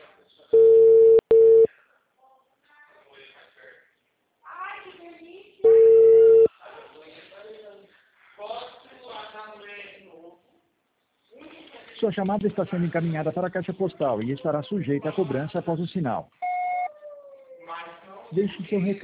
Sua chamada está sendo encaminhada para a caixa postal e estará sujeita a cobrança após o sinal. Deixe seu recado.